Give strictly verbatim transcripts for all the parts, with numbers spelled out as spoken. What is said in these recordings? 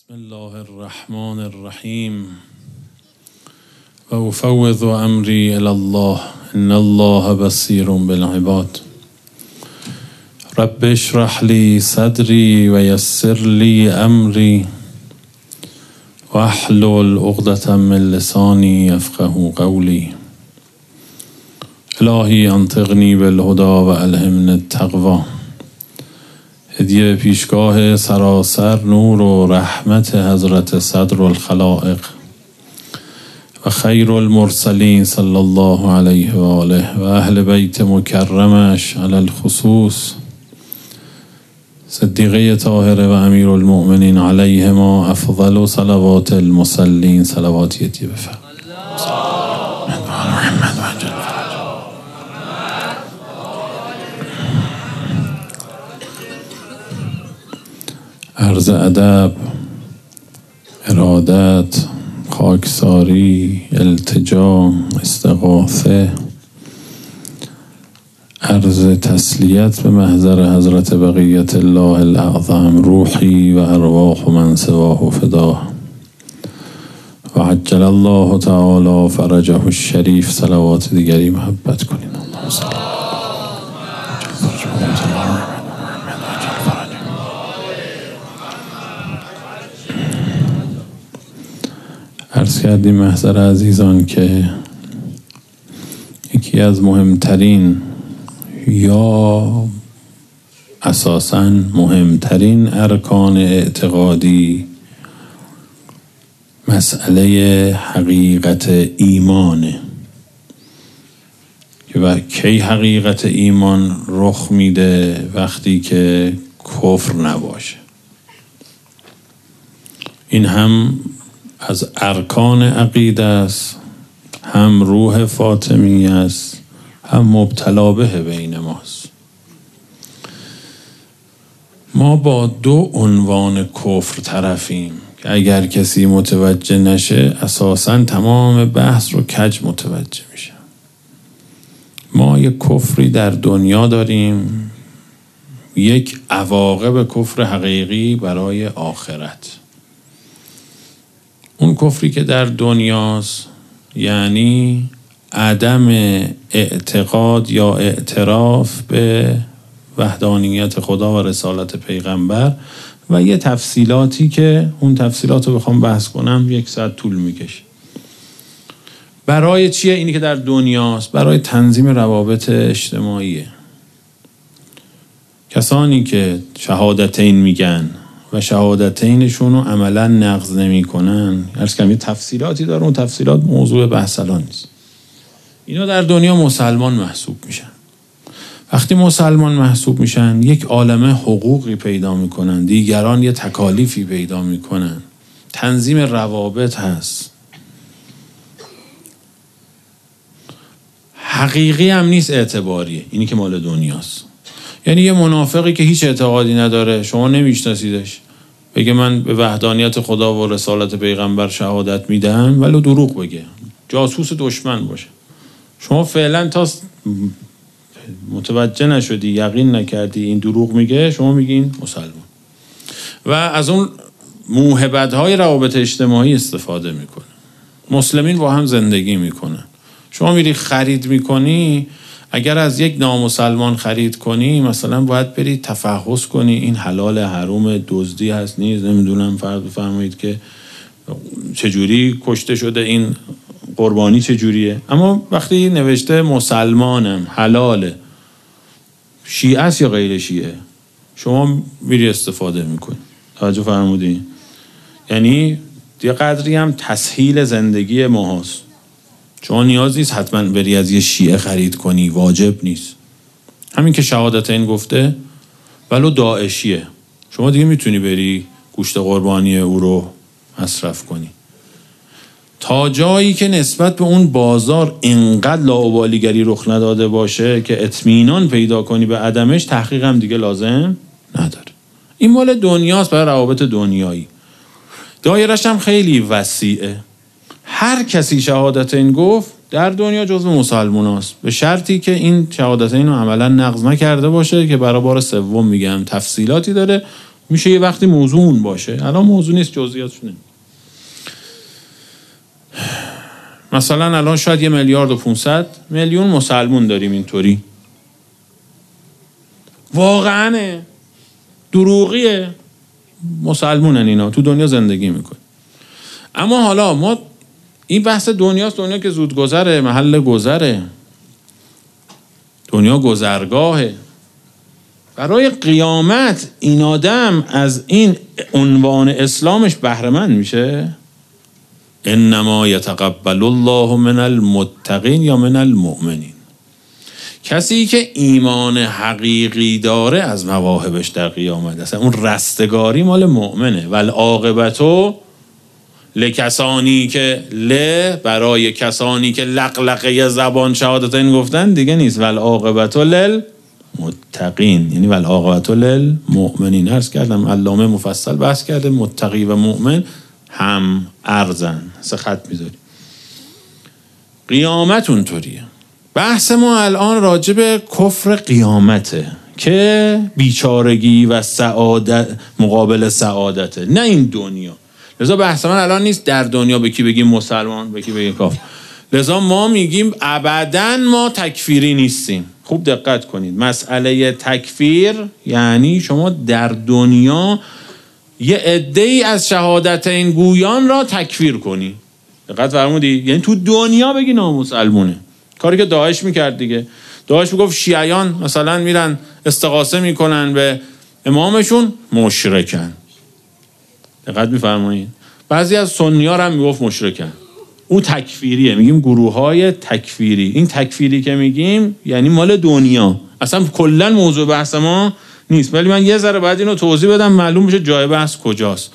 بسم الله الرحمن الرحیم و افوض امری الی الله ان الله بصیر بالعباد. رب اشرح لی صدری و یسر لی امری واحلل عقدة من لسانی یفقهوا قولی. الهی انطقنی بالهدی و الهمنی التقوی. هدیه پیشگاه سراسر نور و رحمت حضرت صدر الخلائق و خیر المرسلین صلی الله علیه و آله و اهل بیت مکرمش علی الخصوص صدیقه طاهره و امیر المؤمنین علیهما افضل صلوات المصلین. صلوات یدیه بفرد عرض ادب، ارادت، خاکساری، التجا، استغاثه، عرض تسلیت به محضر حضرت بقیت الله الاعظم، روحی و ارواح من سواه فداه و عجل الله تعالی فرجه الشریف. صلوات دیگری محبت کنین. اللهم صل عرض کردیم محضر عزیزان که یکی از مهمترین یا اساساً مهمترین ارکان اعتقادی مسئله حقیقت ایمانه و کی حقیقت ایمان رخ میده؟ وقتی که کفر نباشه. این هم از ارکان عقیده است، هم روح فاطمی است، هم مبتلا به بین ماست. ما با دو عنوان کفر طرفیم که اگر کسی متوجه نشه اساساً تمام بحث رو کج متوجه میشه. ما یک کفری در دنیا داریم، یک عواقب کفر حقیقی برای آخرت. اون کفری که در دنیاست یعنی عدم اعتقاد یا اعتراف به وحدانیت خدا و رسالت پیغمبر و یه تفصیلاتی که اون تفصیلات رو بخوام بحث کنم یک ساعت طول میکشه. برای چیه اینی که در دنیاست؟ برای تنظیم روابط اجتماعیه. کسانی که شهادتین میگن و شهادتینشون رو عملا نقض نمی کنن، عرض کنم یه تفصیلاتی داره، اون تفصیلات موضوع بحث الان نیست. اینا در دنیا مسلمان محسوب میشن. وقتی مسلمان محسوب میشن یک عالمه حقوقی پیدا میکنن، دیگران یه تکالیفی پیدا میکنن، تنظیم روابط هست. حقیقی هم نیست، اعتباریه. اینی که مال دنیاست. یعنی یه منافقی که هیچ اعتقادی نداره، شما نمیشناسیدش، بگه من به وحدانیت خدا و رسالت پیغمبر شهادت میدم ولی دروغ بگه، جاسوس دشمن باشه، شما فعلا تا متوجه نشدی، یقین نکردی این دروغ میگه، شما میگین مسلمان و از اون موهبت‌های روابط اجتماعی استفاده میکنه. مسلمین با هم زندگی میکنن. شما میری خرید میکنی، اگر از یک نامسلمان خرید کنی مثلا باید بری تفحص کنی این حلال حروم دزدی هست نیست، نمیدونم، فرض بفرمایید که چجوری کشته شده، این قربانی چجوریه. اما وقتی نوشته مسلمانم، حلاله، شیعه است یا غیر شیعه، شما میری استفاده میکنی. توجه فرمودین؟ یعنی یه قدری هم تسهیل زندگی ما هست. شما نیاز نیست حتما بری از یه شیعه خرید کنی، واجب نیست. همین که شهادتین گفته ولو داعشیه، شما دیگه میتونی بری گوشت قربانی او رو مصرف کنی. تا جایی که نسبت به اون بازار اینقدر لاابالیگری رخ نداده باشه که اطمینان پیدا کنی به عدمش، تحقیق هم دیگه لازم نداره. این مال دنیاست، برای روابط دنیایی. دایرش هم خیلی وسیعه. هر کسی شهادتین گفت در دنیا جزو مسلمان است، به شرطی که این شهادتین رو عملا نقض نکرده باشه که برای بار سوم میگم تفصیلاتی داره. میشه یه وقتی موضوع اون باشه. الان موضوع نیست، جزئیاتش نمیشه. مثلا الان شاید یه میلیارد و پونصد میلیون مسلمون داریم اینطوری. واقعاً دروغیه، مسلمونن اینا، تو دنیا زندگی میکن. اما حالا ما این بحث دنیاست، دنیا که زود گذره، محل گذره، دنیا گذرگاهه. برای قیامت این آدم از این عنوان اسلامش بهره مند میشه. انما یتقبل الله من المتقین یا من المؤمنین. کسی که ایمان حقیقی داره از مواهبش در قیامت، اصلا اون رستگاری مال مؤمنه. والعاقبتو لکسانی که ل برای کسانی که لقلقه زبان شهادتین گفتن دیگه نیست. والعاقبتو للمتقین، یعنی والعاقبتو للمؤمنین. عرض کردم علامه مفصل بحث کرده متقی و مؤمن هم ارزن، سه خط میذاری. قیامت اونطوریه. بحث ما الان راجع به کفر قیامته که بیچارگی و سعادت مقابل سعادته، نه این دنیا. لذا بحث من الان نیست در دنیا به کی بگیم مسلمان، به کی بگیم کافر. لذا ما میگیم ابداً ما تکفیری نیستیم. خوب دقت کنید، مسئله تکفیر یعنی شما در دنیا یه عده‌ای از شهادتین گویان را تکفیر کنی. دقت فرمودی؟ یعنی تو دنیا بگی نامسلمونه. کاری که داعش میکرد دیگه. داعش میگفت شیعیان مثلا میرن استغاثه میکنن به امامشون، مشرکن. دقت میفرمایید؟ بعضی از سنی‌ها هم میگفت مشرکن. اون تکفیریه، میگیم گروه های تکفیری. این تکفیری که میگیم یعنی مال دنیا، اصلا کلا موضوع بحث ما نیست. ولی من یه ذره باید اینو توضیح بدم معلوم بشه جای بحث کجاست.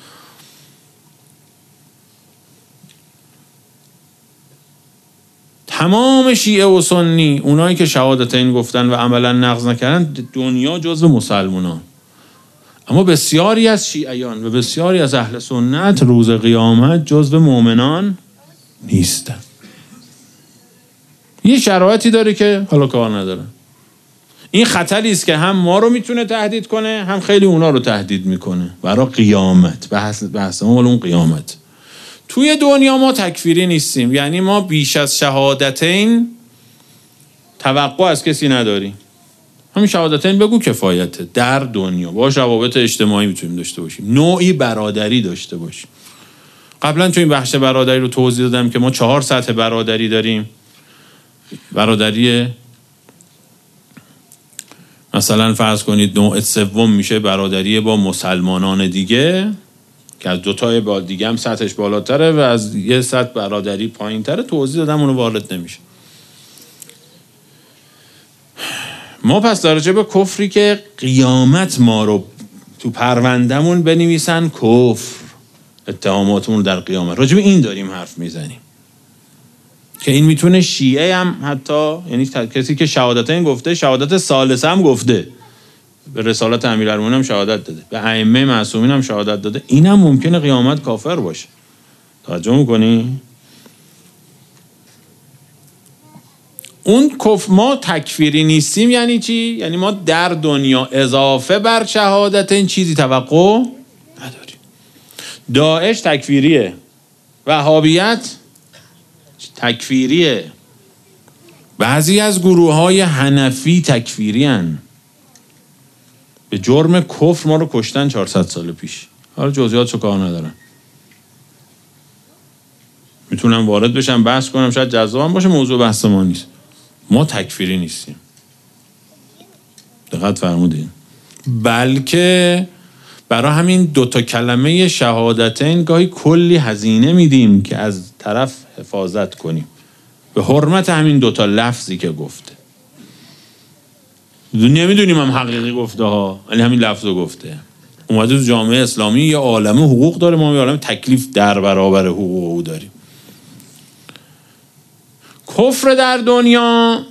تمام شیعه و سنی، اونایی که شهادتین گفتن و عملا نقض نکردن، دنیا جزو مسلمانان. اما بسیاری از شیعیان و بسیاری از اهل سنت روز قیامت جزو مؤمنان نیستن. یه شرایطی داره که حالا کار نداره. این خطری است که هم ما رو میتونه تهدید کنه، هم خیلی اونا رو تهدید میکنه برای قیامت. بحث بحث ما اون قیامت. توی دنیا ما تکفیری نیستیم، یعنی ما بیش از شهادتین توقع از کسی نداریم. همین شهادتین بگو کفایته. در دنیا با روابط اجتماعی میتونیم داشته باشیم، نوعی برادری داشته باشیم. قبلا تو این بخش برادری رو توضیح دادم که ما چهار سطح برادری داریم. برادری مثلا فرض کنید نوع سوم میشه برادری با مسلمانان دیگه که از دوتای با دیگه هم سطحش بالاتره و از یه سطح برادری پایین تره. توضیح دادم، اونو وارد نمیشه. ما پس درجه به کفری که قیامت ما رو تو پروندمون بنویسن کفر، اتهاماتمون در قیامت، راجع به این داریم حرف میزنیم که این میتونه شیعه هم حتی، یعنی کسی که شهادتین گفته، شهادت ثالثه هم گفته، به رسالت امیرالمومنین هم شهادت داده، به ائمه معصومین هم شهادت داده، این هم ممکنه قیامت کافر باشه. توجه میکنی؟ اون کفر ما تکفیری نیستیم یعنی چی؟ یعنی ما در دنیا اضافه بر شهادت این چیزی توقع نداریم. داعش تکفیریه، وهابیت تکفیریه، بعضی از گروه های حنفی تکفیری هن. به جرم کفر ما رو کشتن چهارصد سال پیش. حالا جزئیاتشو کار ندارم، میتونم وارد بشم بحث کنم، شاید جذابم باشه، موضوع بحث ما نیست. ما تکفیری نیستیم، دقت فرمودین. بلکه برای همین دوتا کلمه شهادتین گاهی کلی هزینه میدیم که از طرف حفاظت کنیم به حرمت همین دوتا لفظی که گفته. نمیدونیم هم حقیقی گفته ها، ولی همین لفظو گفته. اومده تو جامعه اسلامی یه عالمه حقوق داره، ما یه عالمه تکلیف در برابر حقوق او داریم. کفر در دنیا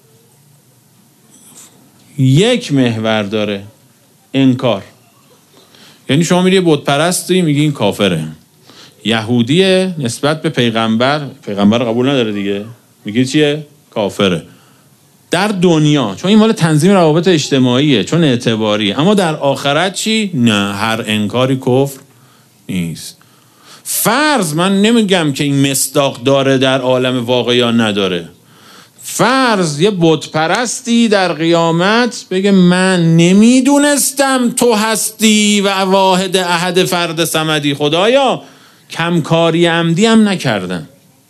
یک محور داره، انکار. یعنی شما میری بت پرستی میگی این کافره، یهودیه نسبت به پیغمبر، پیغمبر قبول نداره دیگه، میگی چیه؟ کافره. در دنیا، چون این مال تنظیم روابط اجتماعیه، چون اعتباریه. اما در آخرت چی؟ نه، هر انکاری کفر نیست. فرض، من نمیگم که این مصداق داره در عالم واقع یا نداره، فرض یه بت پرستی در قیامت بگه من نمیدونستم تو هستی و واحد احد فرد صمدی، خدایا کمکاری عمدی هم نکردم.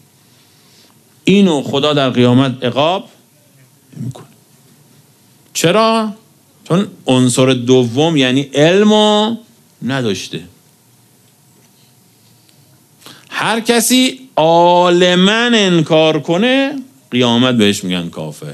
اینو خدا در قیامت عقاب نمیکنه. چرا؟ چون عنصر دوم یعنی علمو نداشته. هر کسی عالماً انکار کنه قیامت بهش میگن کافر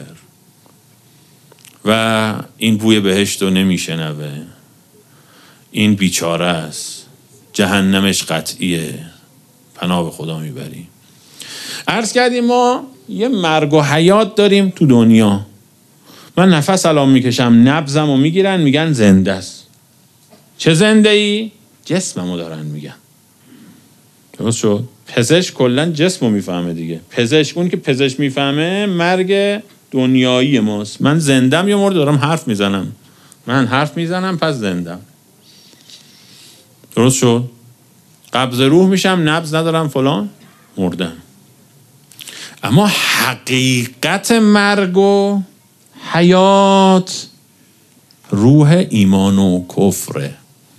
و این بوی بهشت رو نمیشنوه، این بیچاره است، جهنمش قطعیه، پناه به خدا میبریم. عرض کردیم ما یه مرگ و حیات داریم تو دنیا. من نفس الان میکشم، نبضم رو میگیرن میگن زنده است. چه زنده ای؟ جسممو دارن میگن. درست شد؟ پزشک کلا جسمو میفهمه دیگه. پزشک، اون که پزشک میفهمه مرگ دنیایی ماست. من زندم یا مرد دارم حرف میزنم. من حرف میزنم پس زندم. درست شد؟ قبض روح میشم، نبض ندارم، فلان، مردم. اما حقیقت مرگ و حیات روح ایمان و کفره.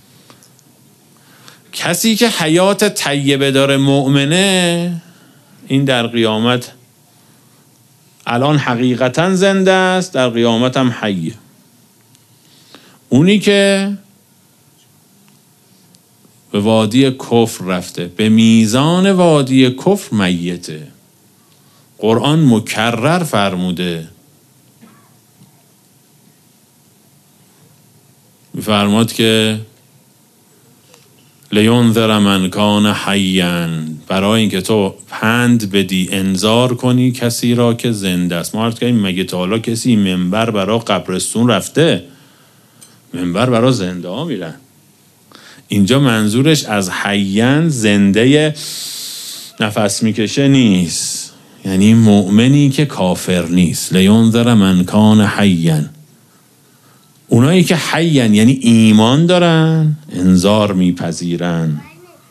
کسی که حیات طیبه داره، مؤمنه، این در قیامت الان حقیقتا زنده است، در قیامت هم حیه. اونی که به وادی کفر رفته، به میزان وادی کفر میته. قرآن مکرر فرموده، میفرماد که لینذر من کان حیا، برای اینکه تو پند بدی، انذار کنی کسی را که زنده است. ما عرض کردیم مگه تا حالا کسی منبر برای قبرستون رفته؟ منبر برای زنده ها میرن. اینجا منظورش از حیا زنده نفس میکشه نیست، یعنی مؤمنی که کافر نیست. لینذر من کان حیا، اونایی که حیان یعنی ایمان دارن، انذار میپذیرن،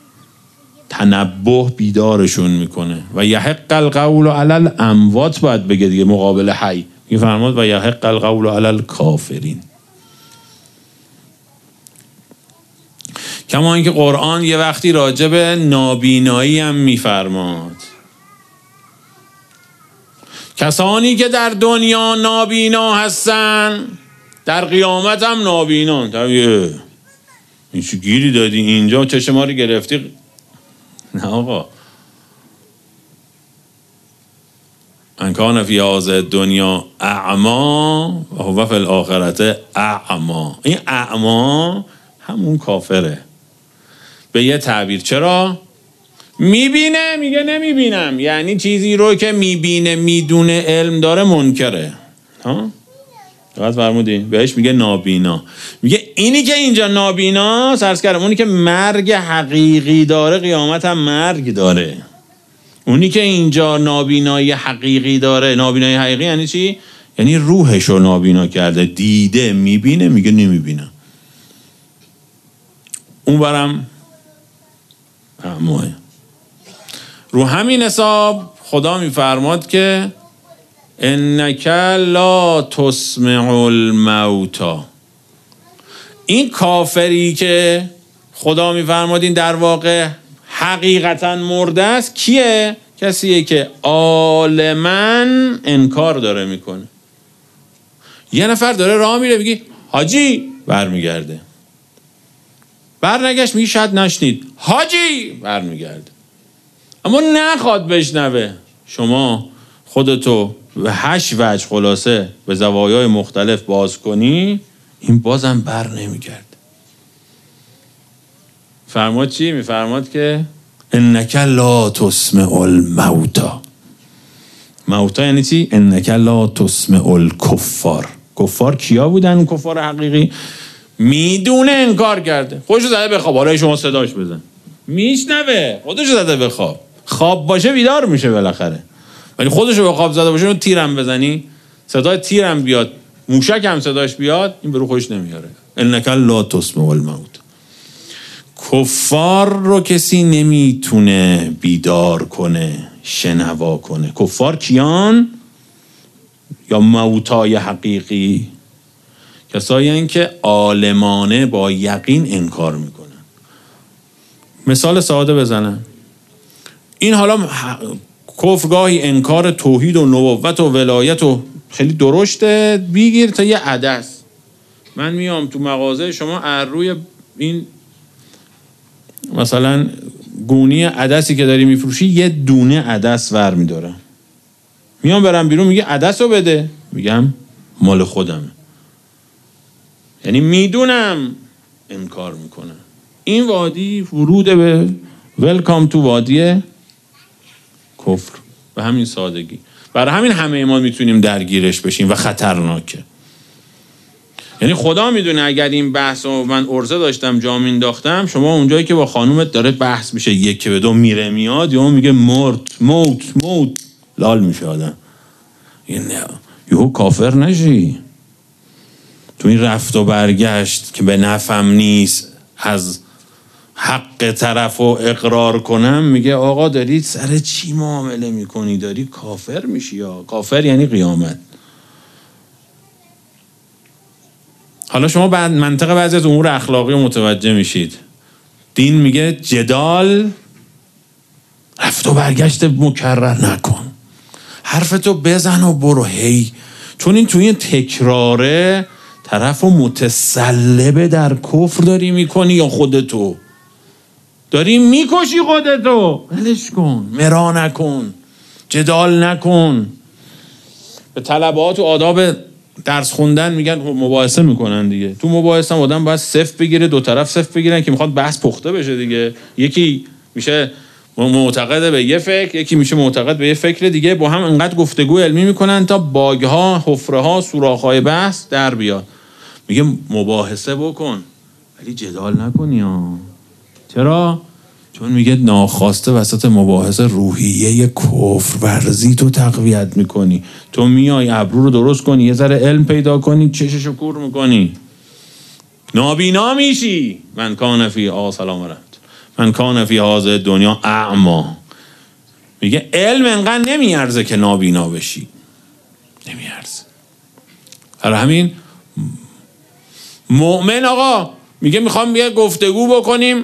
تنبه بیدارشون میکنه. و یحق القول علی الاموات باید بگه دیگه مقابل حی. میفرماد و یحق القول علی الکافرین. کما اینکه قرآن یه وقتی راجع به نابینایی هم میفرماد. کسانی که در دنیا نابینا هستن در قیامت هم نابینان. طبیعه این چه گیری دادی اینجا، چشم ما رو گرفتی؟ نه آقا. ان کان فی هذه دنیا اعما و هو فی الاخرة اعما. این اعما همون کافره به یه تعبیر. چرا؟ میبینه میگه نمیبینم، یعنی چیزی رو که میبینه میدونه علم داره منکره. ها؟ دقیق فرمودی؟ بهش میگه نابینا. میگه اینی که اینجا نابینا سرس کردم، اونی که مرگ حقیقی داره قیامت هم مرگ داره. اونی که اینجا نابینایی حقیقی داره، نابینایی حقیقی یعنی چی؟ یعنی روحشو نابینا کرده، دیده میبینه میگه نمیبینم. اون برم اعماه. رو همین حساب خدا میفرماد که انک لا تسمع الموتا. این کافری که خدا میفرماد این در واقع حقیقتا مرده است، کیه؟ کسیه که عالماً انکار داره میکنه. یه نفر داره راه میره بگی حاجی، برمیگرده. برنگشت میگی شاید نشنید، حاجی، برمیگرده. اما نخواد بشنوه. شما خودتو به هشت وجه خلاصه به زوایای مختلف باز کنی، این بازم بر نمیگرد. فرماد چی؟ میفرماد که انک لا تسمع الموتا. موتا یعنی چی؟ انک لا تسمع الکفار. کفار کیا بودن؟ کفار حقیقی میدونه انکار کرده، خودشو زده به خواب. حالا شما صداش بزن میشنوه، خودشو زده به خواب. خواب باشه بیدار میشه بالاخره، ولی خودشو به خواب زده باشه، اون تیرم بزنی صدای تیرم بیاد، موشک هم صداش بیاد، این به رو خوش نمیاره. انک لا تسمع الموت. کفار رو کسی نمیتونه بیدار کنه، شنوا کنه. کفار کیان؟ یا موتای حقیقی؟ کسایی هستند که عالمانه با یقین انکار میکنن. مثال ساده بزنم، این حالا کفرگاهی انکار توحید و نبوت و ولایت و خیلی درشته، بیگیر تا یه عدس. من میام تو مغازه شما، از روی این مثلا گونی عدسی که داری میفروشی یه دونه عدس ور میدارم، میام برم بیرون، میگه عدس رو بده، میگم مال خودمه. یعنی میدونم انکار میکنم. این وادی ورود به ویلکام تو وادی کفر، به همین سادگی. برای همین همه ما میتونیم درگیرش بشیم و خطرناکه. یعنی خدا میدونه اگر این بحث رو من عرضه داشتم جا مینداختم، شما اونجایی که با خانومت داره بحث میشه یک به دو میره میاد، یا میگه مرد موت موت لال میشه آدم. یهو کافر نشی تو این رفت و برگشت که به نفعم نیست، از حق طرف رو اقرار کنم، میگه آقا داری سر چی معامله میکنی؟ داری کافر میشی. یا کافر یعنی قیامت. حالا شما بعد منطق بعضی از امور اخلاقی رو متوجه میشید. دین میگه جدال، رفت و برگشت مکرر نکن، حرفتو بزن و برو. هی چون این توی این تکراره طرف رو متسلبه در کفر داری میکنی، یا خودتو داری میکشی خودتو. ولش کن، مرا نکن، جدال نکن. به طلبات و آداب درس خوندن میگن مباحثه میکنن دیگه. تو مباحثه هم آدم باید صفر بگیره، دو طرف صفر بگیرن که میخواد بحث پخته بشه دیگه. یکی میشه معتقد به یه فکر، یکی میشه معتقد به یه فکر دیگه، با هم انقدر گفتگو علمی میکنن تا باگها، حفره‌ها، سوراخ‌های بحث در بیاد. میگه مباحثه بکن ولی جدال نکنی ها. چرا؟ چون میگه ناخواسته وسط مباحثه روحیه کفر ورزی تو تقویت میکنی. تو میای ابرو رو درست کنی، یه ذره علم پیدا کنی، چششو کور میکنی، نابینا میشی. من کان فی آ سلام رحمت من کان فی هذه دنیا اعما. میگه علم انقدر نمیارزه که نابینا بشی، نمیارزه. برای همین مؤمن آقا میگه میخوام بیا گفتگو بکنیم،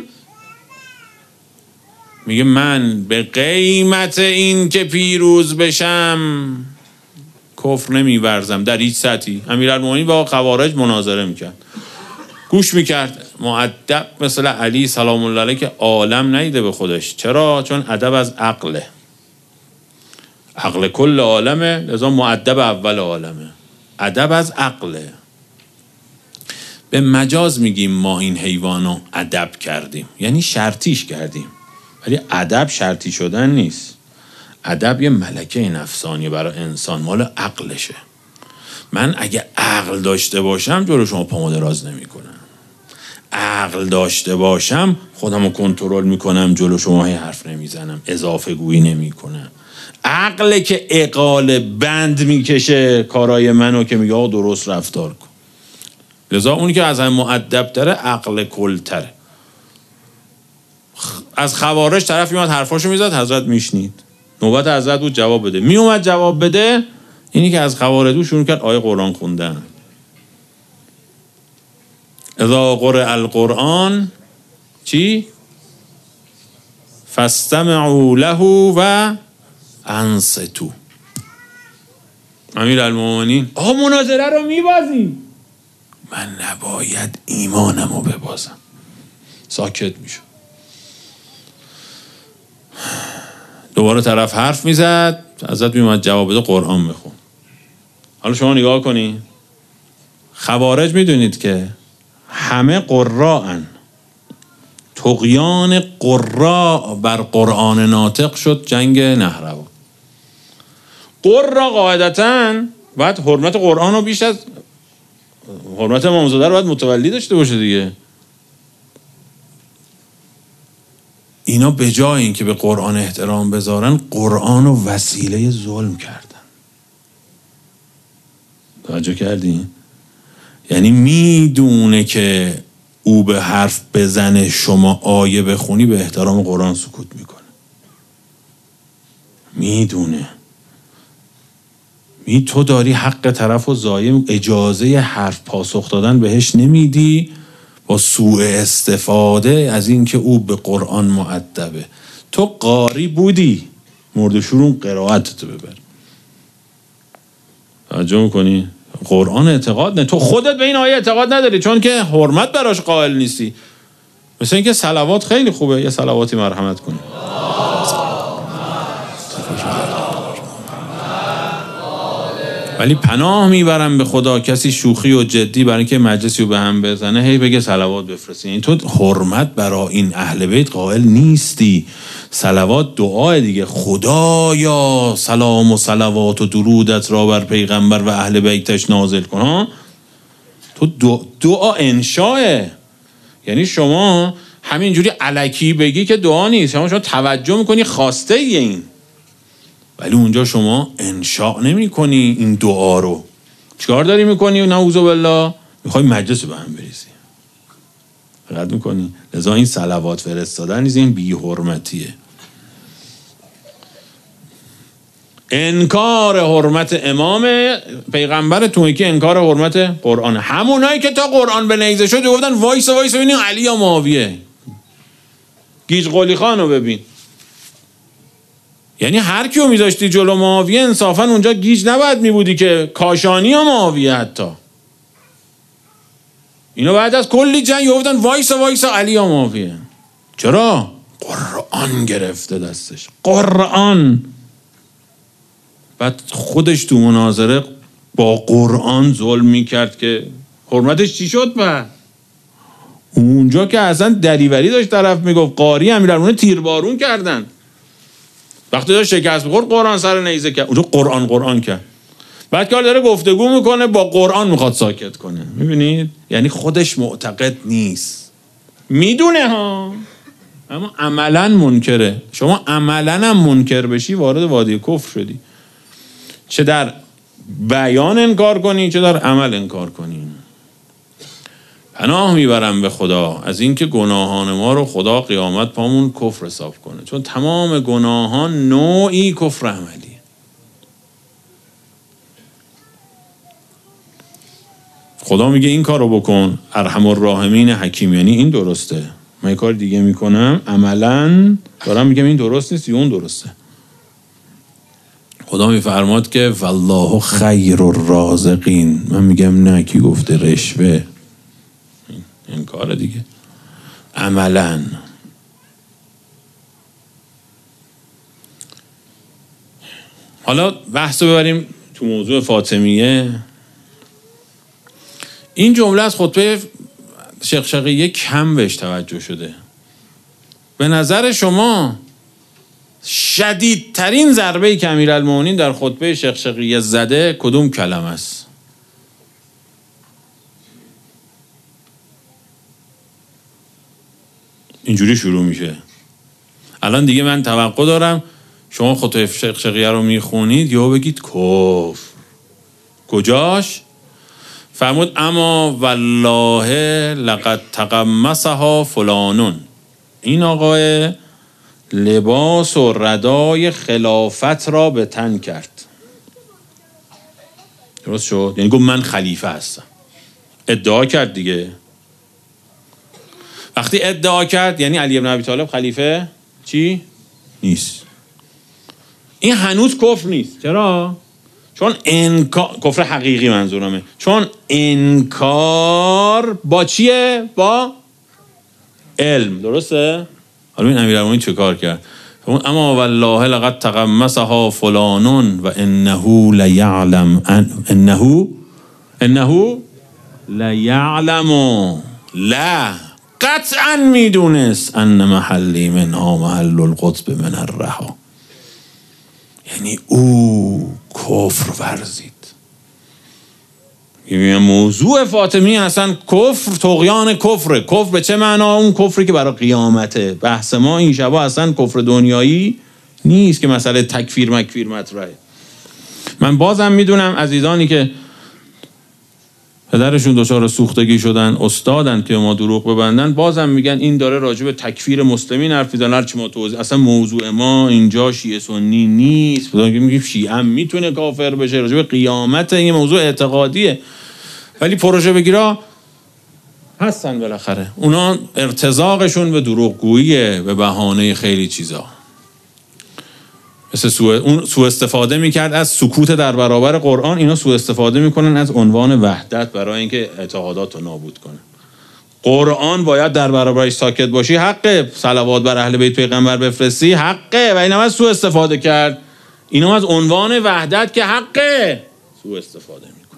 میگه من به قیمت این که پیروز بشم کفر نمیورزم در هیچ سطحی. امیرالمومنین با خوارج مناظره میکرد، گوش میکرد، مؤدب مثل علی سلام الله علیه که عالم نیده به خودش. چرا؟ چون ادب از عقله، عقل کل عالمه، لذا مؤدب اول عالمه. ادب از عقله. به مجاز میگیم ما این حیوانو ادب کردیم، یعنی شرطیش کردیم، ولی ادب شرطی شدن نیست. ادب یه ملکه نفسانی برای انسان، مال عقلشه. من اگه عقل داشته باشم جلو شما پامو دراز نمی کنم. عقل داشته باشم خودمو کنترل میکنم، جلو شما حرف نمیزنم، اضافه گویی نمی کنم. عقل که اقال بند میکشه کارای منو که میگه آقا درست رفتار کن. لذا اونی که از هم مؤدب تره عقل کل تره. از خوارج طرف میاد حرفاشو میزد، حضرت میشنید، نوبت حضرت بود جواب بده، میومد جواب بده. اینی که از خوارج بود شروع کرد آیه قرآن خوندن. اذا قرئ القرآن چی؟ فاستمعوا له و انصتوا. امیرالمومنین آقا مناظره رو میبازی، من نباید ایمانمو ببازم، ساکت میشم. دوباره طرف حرف میزد، حضرت میومد جواب بده، قرآن میخون. حالا شما نگاه کنی، خوارج میدونید که همه قراءن، طغیان قراء بر قرآن ناطق شد جنگ نهرو. قراء قاعدتاً باید حرمت قرآن رو بیش از حرمت امامزاده رو باید متولی داشته باشه دیگه. اینا به جای این که به قرآن احترام بذارن، قرآن رو وسیله ظلم کردن. توجه کردین؟ یعنی میدونه که او به حرف بزنه شما آیه بخونی به احترام قرآن سکوت میکنه. میدونه می تو داری حق طرف و ضایع، اجازه حرف پاسخ دادن بهش نمیدی با سوء استفاده از این که او به قرآن مؤدبه. تو قاری بودی، مرد شورون قرائتتو ببر. توجه میکنی؟ قرآن اعتقاد نه، تو خودت به این آیه اعتقاد نداری چون که حرمت براش قائل نیستی. مثل اینکه صلوات خیلی خوبه، یه صلواتی مرحمت کنی. ولی پناه میبرم به خدا کسی شوخی و جدی برای اینکه مجلسی رو به هم بزنه هی بگه صلوات بفرستی. این تو حرمت برای این اهل بیت قائل نیستی. صلوات دعای دیگه. خدایا سلام و صلوات و درودت را بر پیغمبر و اهل بیتش نازل کن. ها تو دعا انشاه، یعنی شما همینجوری الکی بگی که دعا نیست، شما شما توجه میکنی خواسته ای این، ولی اونجا شما انشاء نمی کنی این دعا رو. چیکار داری میکنی؟ نعوذ بالله میخوای مجلس به هم بریزی، فقط میکنی. لذا این صلوات فرستادن نیست، این بی حرمتیه. انکار حرمت امام پیغمبر تو که انکار حرمت قرآن. همونایی که تا قرآن به نیزه شد گفتن وایس وایس ببینیم علی یا معاویه. گیج قلی خانو ببین، یعنی هر کیو میذاشتی جلو معاویه انصافا اونجا گیج نباید میبودی که کاشانی یا معاویه. حتی اینا بعد از کلی جنگ گفتن وایس وایس علی یا معاویه. چرا؟ قرآن گرفته دستش، قرآن. بعد خودش تو مناظره با قرآن ظلم میکرد که حرمتش چی شد؟ بعد اونجا که اصلا دریوری داشت طرف میگفت قاری امیرالمومنین تیربارون کردن. وقتی داشت شکست بخورد قرآن سر نیزه کرد، اونجا قرآن قرآن کرد. بعد که داره گفتگو میکنه با قرآن میخواد ساکت کنه. میبینید؟ یعنی خودش معتقد نیست، میدونه ها، اما عملا منکره. شما عملا هم منکر بشی وارد وادی کفر شدی. چه در بیان انکار کنی چه در عمل انکار کنی. پناه میبرم به خدا از اینکه گناهان ما رو خدا قیامت پامون کفر حساب کنه، چون تمام گناهان نوعی کفر عملی. خدا میگه این کار رو بکن، ارحم الراحمین حکیم، یعنی این درسته، من یه کار دیگه میکنم عملا دارم میگم این درست نیست یا اون درسته. خدا میفرماد که والله خیر الرازقین، من میگم نه، کی گفته؟ رشوه. این کار دیگه عملا. حالا بحث رو ببریم تو موضوع فاطمیه. این جمله از خطبه شیخ شقیه کم بهش توجه شده. به نظر شما شدیدترین ضربه که امیرالمومنین در خطبه شیخ شقیه زده کدوم کلمه است؟ اینجوری شروع میشه. الان دیگه من توقع دارم شما خطبه شیخ شقیه رو میخونید یا بگید کفر. کجاش؟ فرمود اما والله لقد تقمصها فلانون، این آقای لباس و ردای خلافت را به تن کرد. درست شد؟ یعنی گفت من خلیفه هستم. ادعا کرد دیگه. وقتی ادعا کرد یعنی علی بن ابی طالب خلیفه چی؟ نیست. این هنوز کفر نیست. چرا؟ چون انکار، کفر حقیقی منظورمه، چون انکار با چیه؟ با علم. درسته؟ حالا این امیرالمومنین چه کار کرد؟ اما والله لقد تقمصها فلانون و انه لیعلم ان انه انه لیعلم لا قطعا میدونست ان محلی منها محل القطب من الرها، یعنی او کفر ورزید. موضوع فاطمی اصلا کفر، طغیان کفره. کفر به چه معنا؟ اون کفری که برای قیامته. بحث ما این شبا اصلا کفر دنیایی نیست که مسئله تکفیر مکفیر مطرحه. من بازم میدونم عزیزانی که پدرشون دچار سوختگی شدن، استادن که ما دروغ ببندن، بازم میگن این داره راجع به تکفیر مسلمین حرف میزنه. هرچی ما توضیح، اصلا موضوع ما اینجا شیعه سنی نیست. میگیم شیعه هم میتونه کافر بشه، راجع به قیامت، این موضوع اعتقادیه. ولی پروژه بگیرا هستن بالاخره، اونا ارتزاقشون به دروغگوییه، به بهانه خیلی چیزا. مثل سوء اون سوء استفاده میکرد از سکوت در برابر قرآن، اینا سوء استفاده میکنن از عنوان وحدت برای اینکه اعتقادات رو نابود کنن. قرآن باید در برابرش ساکت باشی، حقه. صلوات بر اهل بیت پیغمبر بفرستی، حقه. و اینا از سوء استفاده کرد، اینا از عنوان وحدت که حقه سوء استفاده میکنن.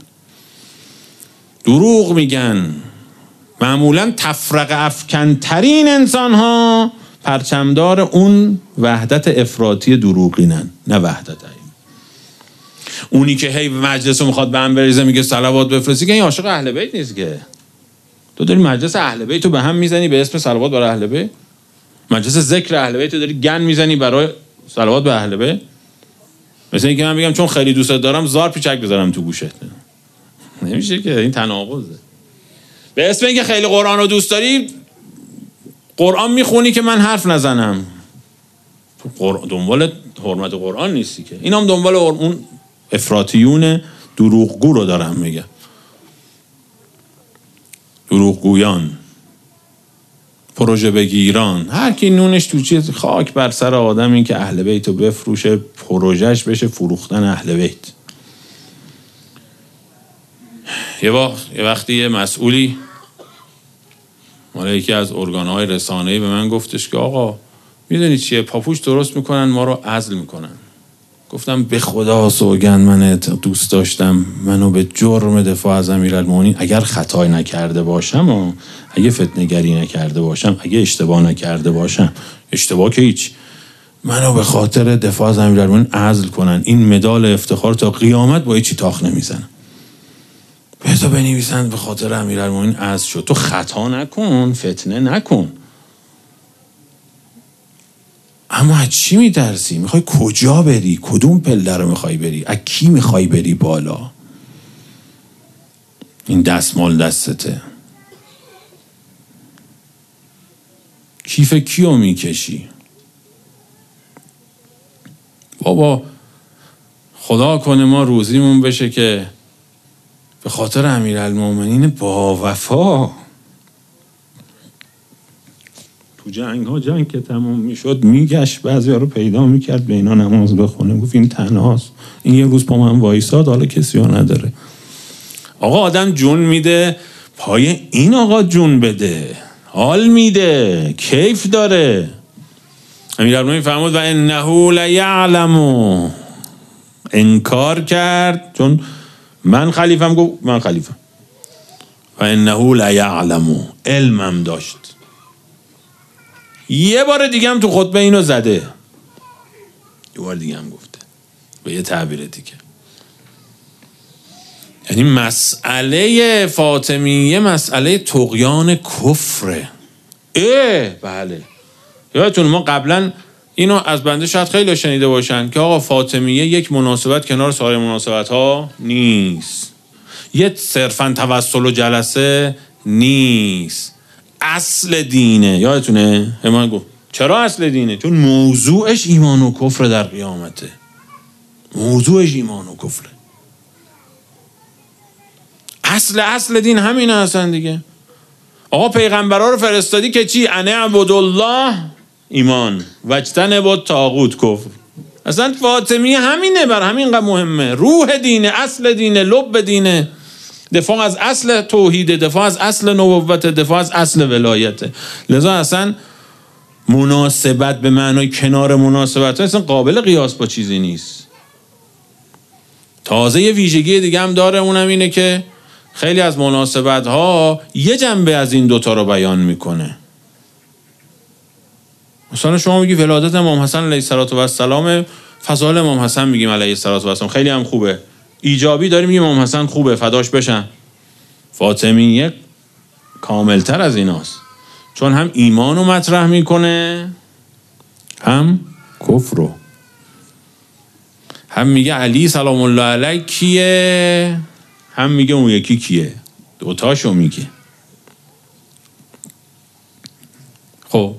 دروغ میگن. معمولا تفرقه افکنترین انسان ها پرچمدار اون وحدت افراطی دروغینن، نه وحدت عین. اونی که هی مجلس رو میخواد به هم بریزه میگه صلوات بفرستی، که این عاشق اهل بیت نیست که. تو داری مجلس اهل بیت رو به هم میزنی به اسم صلوات بر اهل بیت. مجلس ذکر اهل بیت رو داری گن میزنی برای صلوات به اهل بیت. مثلا اینکه من بگم چون خیلی دوست دارم زار پیچک بذارم تو گوشت. نمیشه که، این تناقضه. به اسم اینکه خیلی قرآن رو دوست داری قرآن میخونی که من حرف نزنم. تو دنبال حرمت قرآن نیستی که. این هم دنبال اون افراطیون دروغگو رو دارم میگه. دروغگویان، پروژه بگیران، هر کی نونش تو چیز خاک بر سر آدم این که اهل بیت رو بفروشه، پروژهش بشه فروختن اهل بیت. یه وقت یه وقتی یه مسئولی مال یکی از ارگان‌های رسانه‌ای به من گفتش که آقا میدونی چیه، پاپوش درست میکنن ما رو عزل میکنن. گفتم به خدا سوگند من دوست داشتم منو به جرم دفاع از امیرالمومنین، اگر خطایی نکرده باشم و اگه فتنه‌گری نکرده باشم، اگه اشتباه نکرده باشم، اشتباه که هیچ، منو به خاطر دفاع از امیرالمومنین عزل کنن، این مدال افتخار تا قیامت با هیچی تاخ نمیزنم. به تو بنویسند به خاطر امیرالمومنین عزل شد. تو خطا نکن، فتنه نکن. اما از چی میترسی؟ میخوای کجا بری؟ کدوم پله رو میخوای بری؟ از کی میخوای بری بالا؟ این دستمال دستته. کیف کیو میکشی؟ بابا خدا کنه ما روزیمون بشه که به خاطر امیرالمومنین با وفا تو جنگ ها، جنگ که تمام میشد میگشت بعضی ها رو پیدا میکرد به اینا نماز بخونه، گفت این تنهاست، این یه روز پا من وایساد، حالا کسی ها نداره. آقا آدم جون میده پای این آقا جون بده، حال میده، کیف داره. امیرالمومنین فرمود و انه لیعلم، انکار کرد چون من خلیفم، گفت من خلیفم. و انه لیعلم، علمم داشت. یه بار دیگه هم تو خطبه اینو زده، یه بار دیگه هم گفته به یه تعبیر دیگه. یعنی مسئله فاطمیه مسئله طغیان کفره. اه بله، یادتون ما قبلا اینو از بنده شاید خیلی شنیده باشن که آقا فاطمیه یک مناسبت کنار سایر مناسبت ها نیست، یه صرفا توسل و جلسه نیست، اصل دینه. یادتونه همه گفت چرا اصل دینه؟ چون موضوعش ایمان و کفر در قیامته. موضوعش ایمان و کفره. اصل اصل دین همینه اصلا دیگه. آقا پیغمبرا رو فرستادی که چی؟ ان اعبدوا الله ایمان و اجتنبوا الطاغوت کفر. اصلا فاطمیه همینه، بر همین قدر مهمه. روح دینه، اصل دینه، لب دینه، دفاع از اصل توحید، دفاع از اصل نبوت، دفاع از اصل ولایت. لذا اصلا مناسبت به معنای کنار مناسبت اصلا قابل قیاس با چیزی نیست. تازه یه ویژگی دیگه هم داره، اونم اینه که خیلی از مناسبت ها یه جنبه از این دوتا رو بیان میکنه. مثلا شما میگی ولادت امام حسن علیه السلام، فضائل امام حسن میگیم علیه السلام خیلی هم خوبه، ایجابی داریم میگیم امام حسن خوبه، فداش بشن. فاطمیه کاملتر از ایناست، چون هم ایمان رو مطرح میکنه هم کفر رو. هم میگه علی سلام الله علیه کیه، هم میگه اون یکی کیه. دوتاشو میگه. خب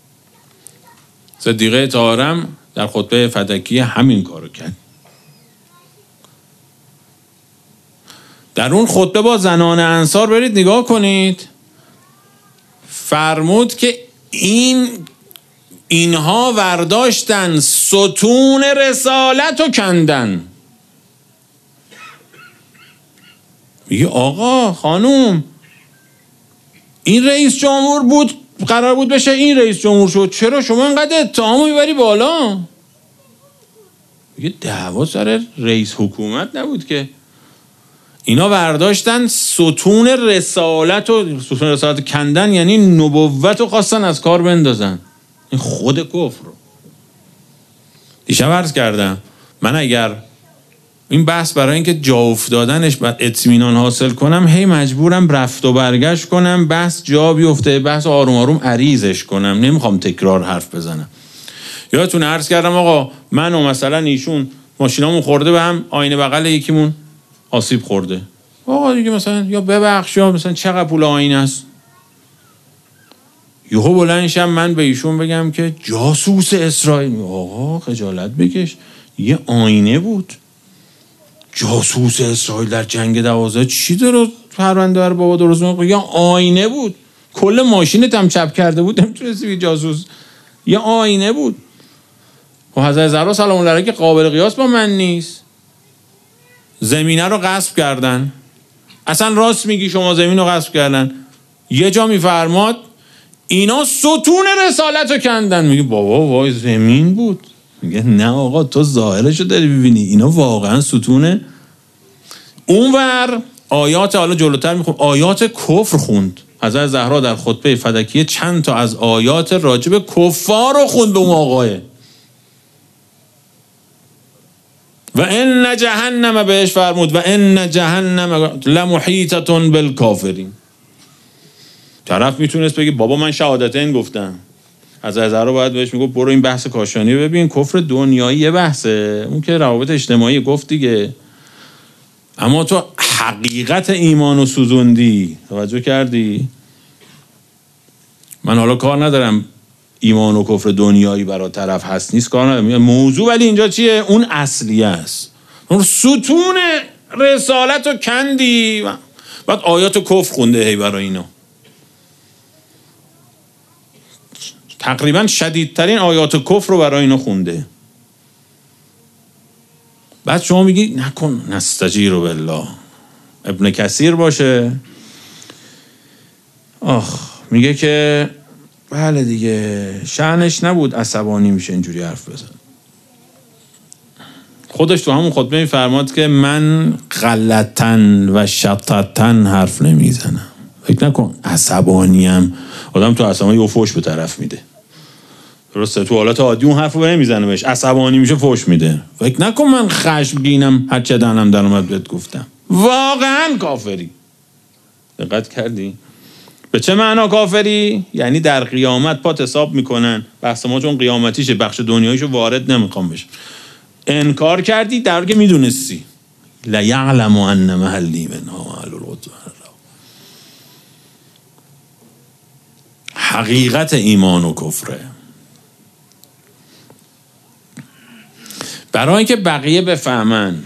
صدیقه طاهرم در خطبه فدکی همین کارو کرد. در اون خطبه با زنان انصار برید نگاه کنید، فرمود که این اینها ورداشتن ستون رسالت و کندن. میگه آقا خانوم این رئیس جمهور بود، قرار بود بشه این رئیس جمهور شد، چرا شما اینقدر اتهامو میبری بالا؟ میگه دعوا سر رئیس حکومت نبود که، اینا برداشتن ستون رسالت و ستون رسالت کندن یعنی نبوت رو خواستن از کار بندازن. این خود کفر رو دیشب عرض کردم. من اگر این بحث برای اینکه جا افتادنش بعد اطمینان حاصل کنم هی مجبورم رفت و برگشت کنم، بحث جا بیفته، بحث آروم آروم عریضش کنم، نمیخوام تکرار حرف بزنم. یادتون عرض کردم آقا من و مثلا ایشون ماشینامون خورده به هم، آینه بغل یکیمون آسیب خورده، آقا دیگه مثلا یا ببخش یا مثلا چقدر پول آینه است، یهو بلند شم من به ایشون بگم که جاسوس اسرائیل. آقا خجالت بکش، یه آینه بود. جاسوس اسرائیل در جنگ دوازده چی داره پرونده بر بابا درست میکنه؟ یا آینه بود، کل ماشینت هم چپ کرده بود، نمیتونستی بی جاسوس، یا آینه بود. و حضرت زهرا سلام الله علیها که قابل قیاس با من نیست، زمینه رو غصب کردن. اصلا راست میگی شما زمین رو غصب کردن. یه جا میفرماد اینا ستون رسالت رو کندن. میگه بابا وای زمین بود. میگه نه آقا تو ظاهرشو داری ببینی، اینا واقعا ستونه. اونور آیات، حالا جلوتر میخون آیات کفر خوند. حضرت زهرا در خطبه فدکیه چند تا از آیات راجب کفار رو خوند به اون آقاه. و ان جهنم بهش فرمود و ان جهنم لمحیطة بالکافرین. طرف میتونست بگه بابا من شهادتین گفتم. حضرت زهرا باید بهش میگفت برو این بحث کاشانی ببین، کفر دنیایی یه بحثه، اون که روابط اجتماعی گفت دیگه، اما تو حقیقت ایمان و سوزوندی. توجه کردی؟ من حالا کار ندارم ایمان و کفر دنیایی برای طرف هست نیست، کار ندارم موضوع، ولی اینجا چیه؟ اون اصلیه است. اون ستون رسالت رو کندی، بعد آیات کفر خونده هی برای اینا. تقریبا شدیدترین آیات کفر رو برای اینا خونده. بعد شما میگی نکن نستجیر بالله. ابن کثیر باشه آخ میگه که بله دیگه شأنش نبود عصبانی میشه اینجوری حرف بزن. خودش تو همون خطبه میفرماد که من غلطن و شططن حرف نمیزنم. فکر نکن عصبانیم، آدم تو عصبانی و فوش به طرف میده، درسته؟ تو حالت عادی اون حرفو نمیزنه، بهش عصبانی میشه فوش میده. فکر نکن من خشمگینم هر چه دهنم در اومد بهت گفتم. واقعا کافری. دقت کردی؟ به چه معنا کافری؟ یعنی در قیامت پات حساب میکنن. بحث ما چون قیامتیشه، بخش دنیاییشو وارد نمیخوام بشه. انکار کردی در حالی که میدونستی. لا یعلم ان محلی منها محل القدس. حقیقت ایمان و کفره. برای اینکه بقیه بفهمن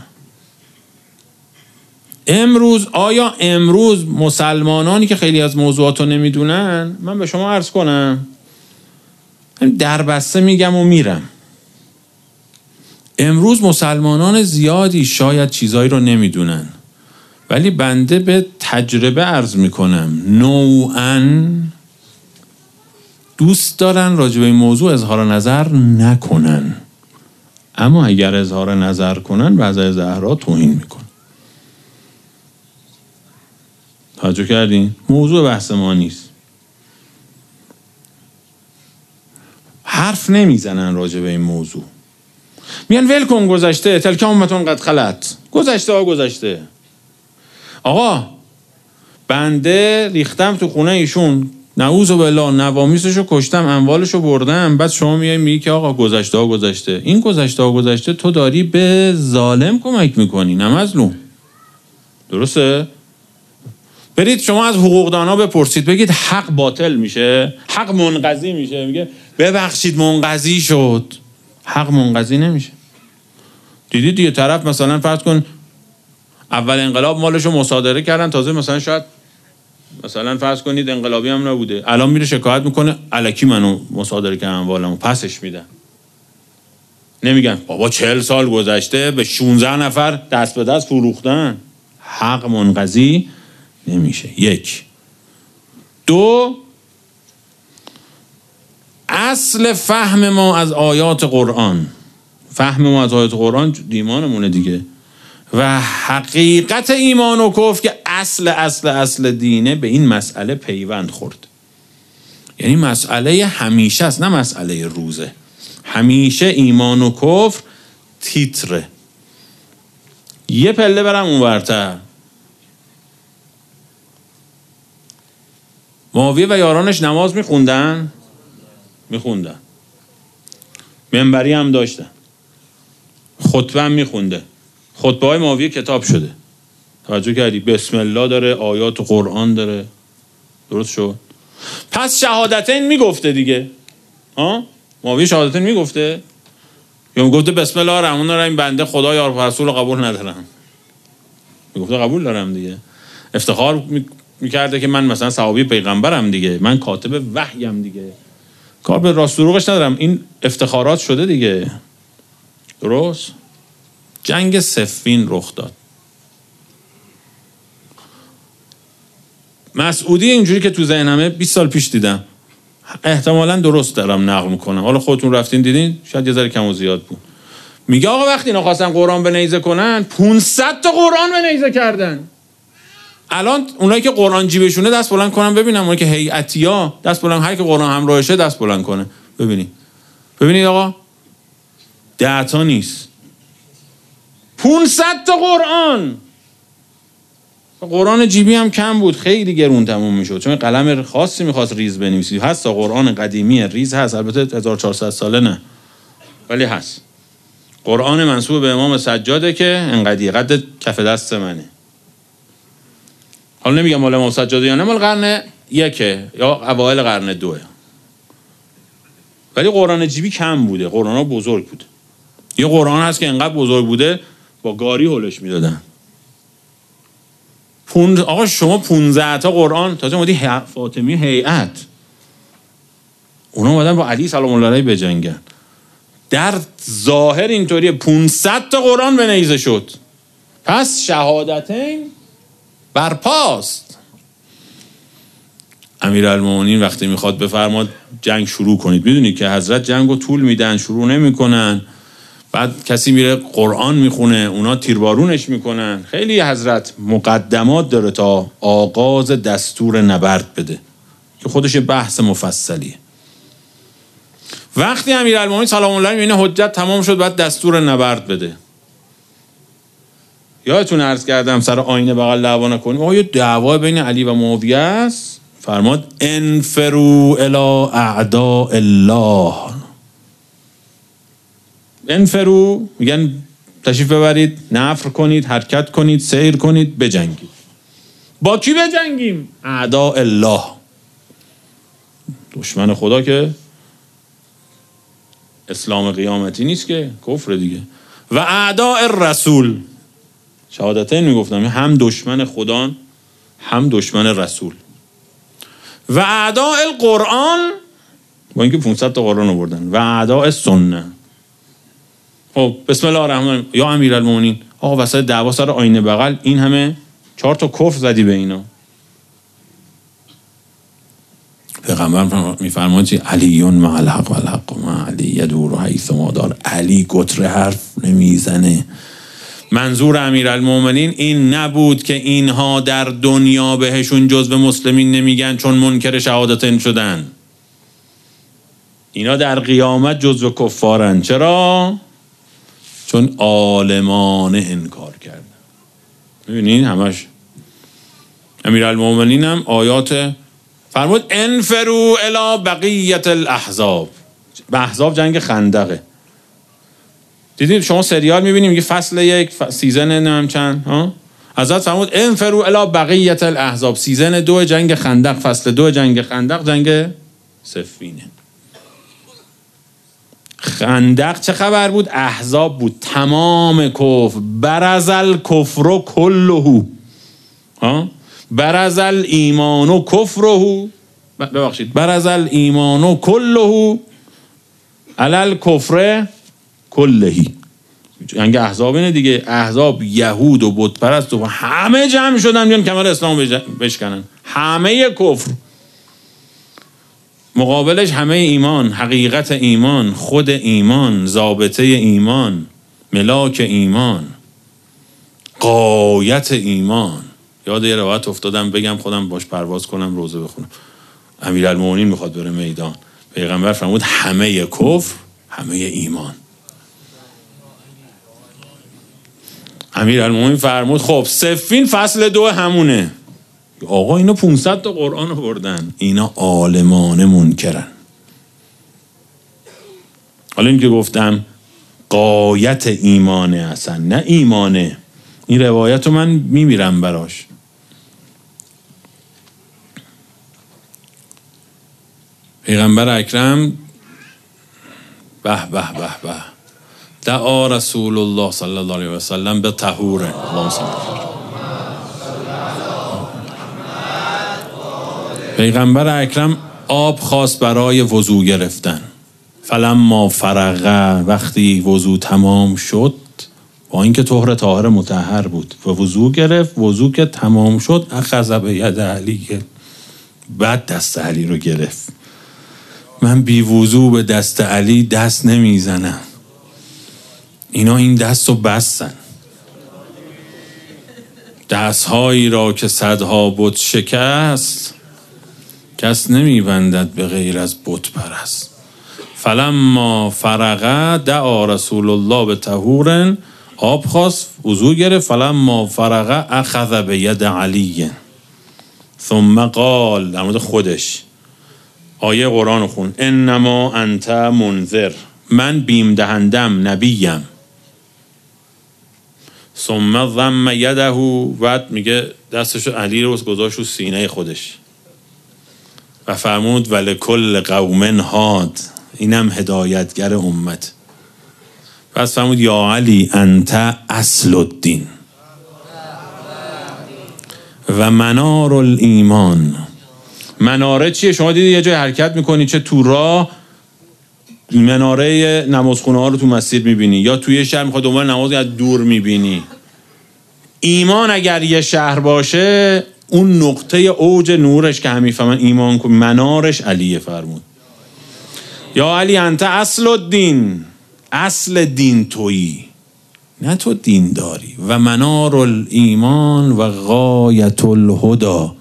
امروز، آیا امروز مسلمانانی که خیلی از موضوعات رو نمیدونن، من به شما عرض کنم در بسته میگم و میرم، امروز مسلمانان زیادی شاید چیزایی رو نمیدونن، ولی بنده به تجربه عرض میکنم نوعاً دوست دارن راجع به این موضوع اظهار نظر نکنن، اما اگر اظهار نظر کنن به حضرت زهرا توهین میکن. توجه کردین؟ موضوع بحث ما نیست. حرف نمیزنن راجع به این موضوع. میان ول کن گذشته، تلک امتون قد خلت، گذشته ها گذشته. آقا بنده ریختم تو خونه ایشون، نعوذ بالله نوامیسشو کشتم، اموالشو بردم، بعد شما میای میگی که آقا گذشته ها گذشته. این گذشته ها گذشته تو داری به ظالم کمک میکنی، نه مظلوم. درسته؟ برید شما از حقوقدانا بپرسید، بگید حق باطل میشه، حق منقضی میشه، میگه ببخشید منقضی شد. حق منقضی نمیشه. دیدید دیگه طرف مثلا فرض کن اول انقلاب مالشو مصادره کردن، تازه مثلا شاید مثلا فرض کنید انقلابی هم نبوده، الان میره شکایت میکنه الکی منو مصادره کردن اموالمو، پسش میدن. نمیگن بابا چهل سال گذشته به شانزده نفر دست به دست فروختن. حق منقضی نمیشه. یک. دو، اصل فهم ما از آیات قرآن، فهم ما از آیات قرآن ایمانمونه دیگه، و حقیقت ایمان و کفر که اصل اصل اصل دینه به این مسئله پیوند خورد. یعنی مسئله همیشه است، نه مسئله روزه. همیشه ایمان و کفر تیتره. یه پله برم اونورتر. معاویه و یارانش نماز میخوندن؟ میخوندن. منبری هم داشتن. خطبه هم میخونده. خطبه های معاویه کتاب شده. توجه کردی؟ بسم الله داره، آیات قرآن داره. درست شد؟ پس شهادتین میگفته دیگه. ها؟ معاویه شهادتین میگفته؟ یا میگفته بسم الله الرحمن الرحیم بنده خدا یا رسول قبول ندارم؟ میگفته قبول دارم دیگه. افتخار میکرده که من مثلا صحابی پیغمبرم دیگه، من کاتب وحیم دیگه. کار به راست دروغش ندارم، این افتخارات شده دیگه. درست؟ جنگ صفین رخ داد. مسعودی اینجوری که تو ذهنمه بیست سال پیش دیدم، احتمالاً درست دارم نقل میکنم، حالا خودتون رفتین دیدین شاید یه ذره کم و زیاد بود. میگه آقا وقتی اینا خواستن قرآن به نیزه کنن پانصد تا قرآن به نیزه کردن. الان اونایی که قرآن جیبشونه دست بلند کنن ببینم، اونایی که هیئتیا دست بلند، هر کی قرآن همراهشه دست بلند کنه ببینید. ببینید آقا ده تا نیست، پانصد تا قرآن. قرآن جیبی هم کم بود، خیلی گرون تموم میشد، چون قلم خاصی میخواست ریز بنویسی. هست تا قرآن قدیمی ریز هست، البته هزار و چهارصد ساله نه ولی هست. قرآن منسوب به امام سجاده که انقدی قد کف دست منه. حالا نمیگم مال امام سجاده یا نه، مال قرن یکه یا اوایل قرن دوه، ولی قرآن جیبی کم بوده، قرآن ها بزرگ بود. یه قرآن هست که انقدر بزرگ بوده با گاری هولش میدادن. پوند... آقا شما پونزده تا قرآن، تازه اومدی فاطمی هیئت، اونا اومدن با علی سلام الله علیه بجنگن. در ظاهر اینطوریه، پانصد تا قرآن به نیزه شد. پس شهادتین برپاست. امیرالمومنین وقتی میخواد بفرماد جنگ شروع کنید، میدونید که حضرت جنگو طول میدن، شروع نمیکنن. بعد کسی میره قرآن میخونه، اونا تیربارونش میکنن. خیلی حضرت مقدمات داره تا آغاز دستور نبرد بده که خودش بحث مفصلیه. وقتی امیرالمومنین سلام الله علیه میبینه حجت تمام شد، بعد دستور نبرد بده. یادتون عرض کردم سر آینه بغل دعوا نکنیم. آقا یه دعوا بین علی و معاویه است، فرماد انفروا الی اعداء الله. انفروا میگن تشریف ببرید، نفر کنید، حرکت کنید، سیر کنید، بجنگید. با کی بجنگیم؟ اعداء الله، دشمن خدا که اسلام قیامتی نیست که کفر دیگه. و اعداء الرسول، شهادتین میگفتم، هم دشمن خدا هم دشمن رسول. و اعداء القرآن، با اینکه پانصد تا قرآن آوردن. و اعداء سنت. خب بسم الله الرحمن الرحیم. یا امیرالمومنین آقا وسط دعوا سر آینه بغل این همه چهار تا کفر زدی به اینا. پیغمبر میفرماید چی؟ علیون مع الحق و الحق مع علی یدور حیث ما دار. علی گتر حرف نمیزنه. منظور امیرالمومنین این نبود که اینها در دنیا بهشون جزو مسلمین نمیگن چون منکر شهادتین شدن. اینا در قیامت جزو کفارن. چرا؟ چون عالمانه انکار کردن. میبینین همش. امیرالمومنین هم آیات فرمود انفروا الی بقیت الاحزاب. به احزاب جنگ خندقه. دیدید شما سریال میبینیم میگه فصل یک، سیزن نمیم چند ها؟ حضرت فرمود انفروا الی بقیة الاحزاب. سیزن دو جنگ خندق، فصل دو جنگ خندق جنگ صفینه. خندق چه خبر بود؟ احزاب بود، تمام کفر. برزل کفر کله، ها برزل ایمان و کفره، ببخشید برزل ایمان و کله علل کفر کلهی. جنگ احزاب اینه دیگه. احزاب یهود و بت پرست و همه جمع شدن بیان کمر اسلام بشکنن، همه کفر. مقابلش همه ایمان، حقیقت ایمان، خود ایمان، ضابطه ایمان، ملاک ایمان، غایت ایمان. یاد یه روایت افتادم بگم خودم باش پرواز کنم روزه بخونم. امیرالمومنین میخواد بره میدان، پیغمبر فرمود همه کفر همه ایمان. امیرالمومنین فرمود خب صفین فصل دو همونه. آقا اینا پانصد تا قرآن آوردن، اینا عالمان منکرن. حالا این که گفتم غایت ایمانه، اصلا نه ایمانه. این روایت رو من میمیرم براش. پیغمبر اکرم به به به به دعا رسول الله صلی الله علیه و سلم به طهور. اللهم صل. پیغمبر اکرم آب خواست برای وضو گرفتن. فلما فرغ، وقتی وضو تمام شد، با اینکه طهر طاهر مطهر بود و وضو گرفت، وضو که تمام شد اخذ به ید علی، بعد دست علی رو گرفت. من بی وضو به دست علی دست نمیزنم، اینا این دست رو بستن. دستهایی را که صدها بت شکست، کس نمیبندد به غیر از بت پرست. فلما فرغ دعا رسول الله به طهور، آب خواست وضو گرفت. فلما فرغ اخذ به ید علی ثم قال، در مورد خودش آیه قرآن خون، انما انت منذر، من بیم دهندم، نبیم. ثم ضم یده، بعد میگه دستشو علی رو گذاشت رو سینه خودش و فرمود ولکل قوم هاد، اینم هدایتگر امت. پس فرمود یا علی انت اصل الدین و منار الایمان. مناره چیه؟ شما دیدی یه جای حرکت میکنی، چه تو راه مناره نمازخونه ها رو تو مسجد میبینی، یا توی شهر میخواد دنبال نماز از دور میبینی. ایمان اگر یه شهر باشه، اون نقطه اوج نورش که همین فهمن ایمان کن، منارش علیه. فرمود یا علی انت اصل الدین، اصل دین تویی، نه تو دین داری. و منار الایمان و غایت الهدا،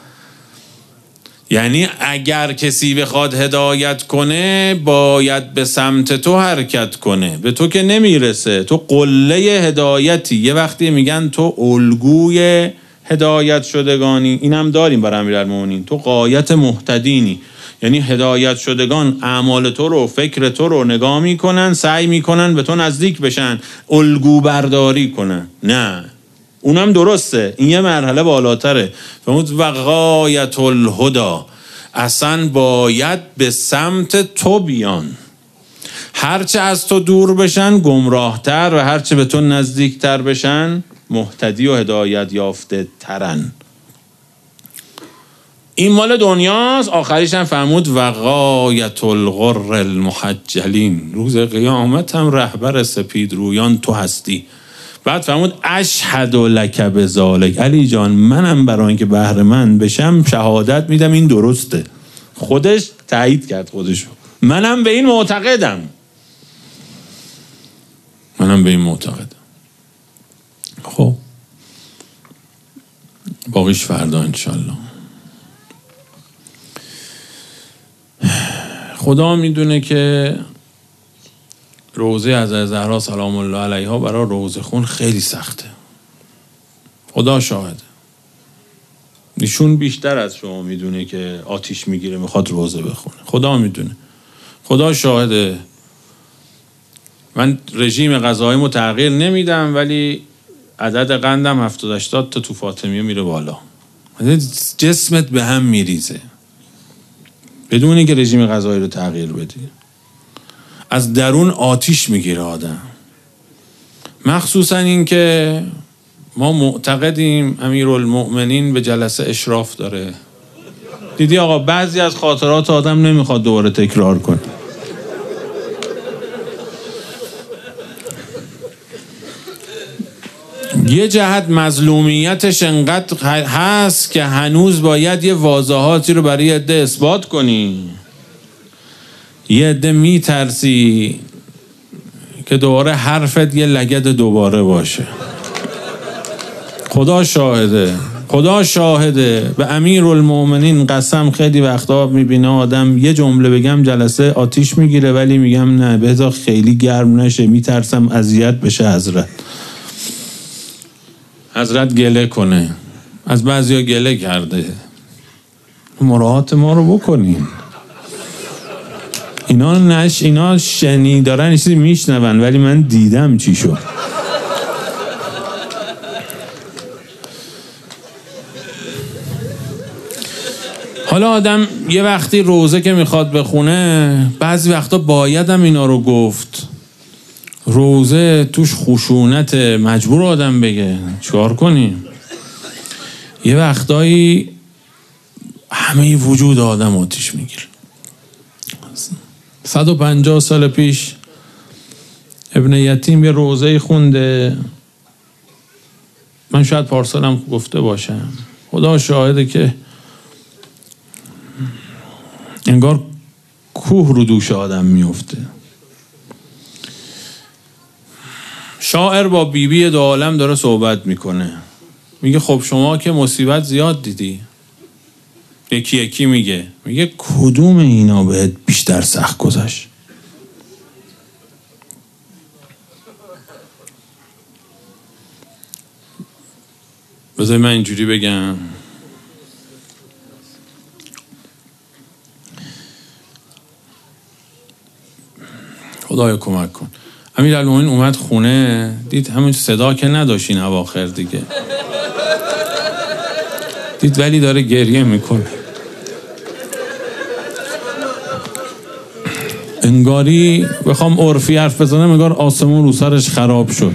یعنی اگر کسی بخواد هدایت کنه باید به سمت تو حرکت کنه، به تو که نمیرسه. تو قله هدایتی. یه وقتی میگن تو الگوی هدایت شدگانی، اینم داریم برای امیرالمومنین. تو غایت مهتدینی، یعنی هدایت شدگان اعمال تو رو، فکر تو رو نگاه میکنن، سعی میکنن به تو نزدیک بشن، الگو برداری کنن. نه، اونم درسته، این یه مرحله بالاتره. فرمود و غایت الهدا، اصلا باید به سمت تو بیان. هرچه از تو دور بشن گمراهتر و هرچه به تو نزدیکتر بشن مهتدی و هدایت یافته ترن. این مال دنیاست. آخریش هم فرمود و غایت الغر المحجلین، روز قیامت هم رهبر سپید رویان تو هستی. بعد فرمود اشهد لک بذالک، علی جان منم برای اینکه بهره مند بشم شهادت میدم این درسته. خودش تایید کرد خودشو، منم به این معتقدم، منم به این معتقدم. خب باقیش فردا انشالله. خدا میدونه که روزه حضرت زهرا سلام الله علیها برای روزه خون خیلی سخته. خدا شاهده. ایشون بیشتر از شما میدونه که آتیش میگیره میخواد روزه بخونه. خدا میدونه. خدا شاهده. من رژیم غذاییمو تغییر نمیدم، ولی عدد قندم هفتاد هشتاد تا تو فاطمیه میره بالا. جسمت به هم میریزه بدون اینکه رژیم غذایی رو تغییر بدی. از درون آتیش میگیره آدم. مخصوصا این که ما معتقدیم امیرالمؤمنین به جلسه اشراف داره. دیدی آقا بعضی از خاطرات آدم نمیخواد دوباره تکرار کنه. یه جهت مظلومیتش انقدر هست که هنوز باید یه واضحاتی رو برای عده اثبات کنی. یه عده میترسی که دوباره حرفت یه لگد دوباره باشه. خدا شاهده، خدا شاهده، به امیرالمؤمنین قسم خیلی وقتا میبینه آدم یه جمله بگم جلسه آتیش میگیره، ولی میگم نه بذار خیلی گرم نشه، میترسم اذیت بشه حضرت. حضرت گله کنه. از بعضیا گله کرده. مراعات ما رو بکنین. اینا نش اینا شنی دارن چیزی میشنون، ولی من دیدم چی شد. حالا آدم یه وقتی روزه که میخواد بخونه، بعضی وقتا باید هم اینا رو گفت. روزه توش خشونت، مجبور آدم بگه چیکار کنیم. یه وقتایی همه وجود آدم آتیش میگیره. صد و پنجاه سال پیش ابن یتیم یه روزه خونده. من شاید پارسالم گفته باشم. خدا شاهده که انگار کوه رو دوش آدم میفته. شاعر با بیبی بی دو عالم داره صحبت میکنه. میگه خب شما که مصیبت زیاد دیدی. یکی یکی میگه میگه کدوم اینا بهت بیشتر سخت گذشت؟ بذار من اینجوری بگم. خدایا کمک کن. امیرالمومنین اومد خونه، دید همین صدا که نداشت این اواخر دیگه. دید ولی داره گریه میکنه. انگاری بخوام عرفی حرف بزنم انگار آسمون رو سرش خراب شد.